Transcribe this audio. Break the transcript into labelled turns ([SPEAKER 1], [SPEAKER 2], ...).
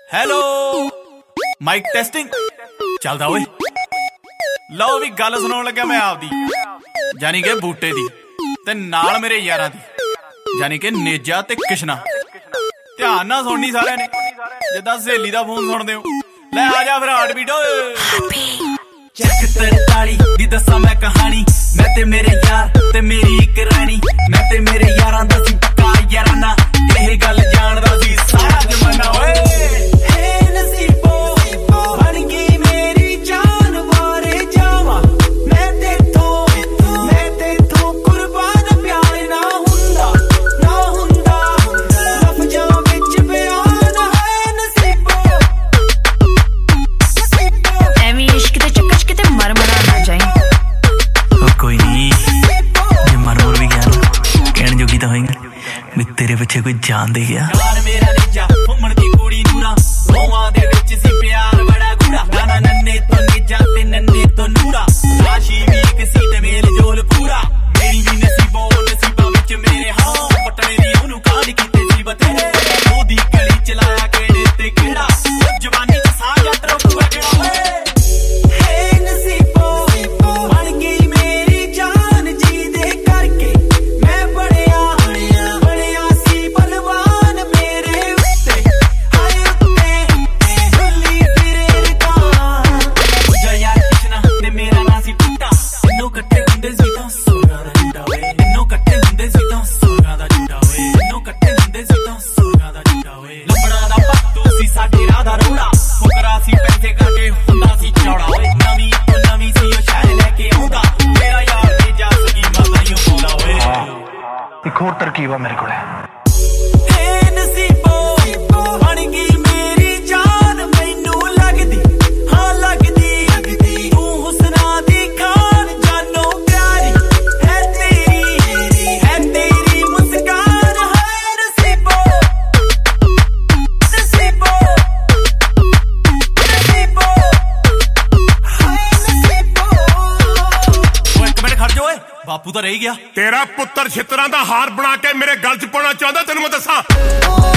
[SPEAKER 1] Hello mike testing ਚੱਲਦਾ ਓਏ। ਲਓ ਵੀ ਗੱਲ ਸੁਣਾਉਣ ਲੱਗਿਆ ਮੈਂ ਆਪਦੀ, ਯਾਨੀ ਕਿ ਬੂਟੇ ਦੀ, ਤੇ ਨਾਲ ਮੇਰੇ ਯਾਰਾਂ ਦੀ, ਯਾਨੀ ਕਿ ਨੇਜਾ ਤੇ ਕਿਸ਼ਨਾ। ਧਿਆਨ ਨਾਲ ਸੁਣਨੀ ਸਾਰਿਆਂ ਨੇ, ਜਿੱਦਾਂ ਸਹੇਲੀ ਦਾ ਫੋਨ ਸੁਣਦੇ ਹੋ। ਲੈ ਆ ਜਾ ਫਿਰ ਹਾਰਟ ਬੀਟ ਓਏ।
[SPEAKER 2] ਚੱਕ 43 ਦੀ ਦੱਸਾਂ ਮੈਂ ਕਹਾਣੀ, ਮੈਂ ਤੇ ਮੇਰੇ ਯਾਰ ਤੇ ਮੇਰੀ ਇੱਕ ਰਾਣੀ। ਮੈਂ ਤੇ ਮੇਰੇ ਯਾਰਾਂ ਦਾ ਸੀ ਪੱਕਾ ਯਾਰਾਨਾ, ਇਹ ਗੱਲ ਜਾਣਦਾ ਸੀ ਸਾਰਾ ਜ਼ਮਾਨਾ ਓਏ। तेरे पिछे कोई जान दे गया मेरा निजा घूमन दी कुड़ी नूरा रोवां दे विच सी प्यार बड़ा गूढ़ा नाना नन्ने तो निजा ते नन्ने तो नूरा राशि भी किसी ते मेल जोल पूरा मेरी भी नसीबों नसीबा विच मेरे हां पटने दी ओनू कांड कीते सी बतेरे ओदी गली चलाया केड़े ते केड़ा जवानी च साह जट रोकूगा केड़ा एक और तरकीब है मेरे को
[SPEAKER 1] ਬਾਪੂ ਤਾਂ ਰਹਿ ਗਿਆ।
[SPEAKER 3] तेरा पुत्र छितरां दा हार बना के मेरे गल च पाना चाहता, तेनू मैं दसां।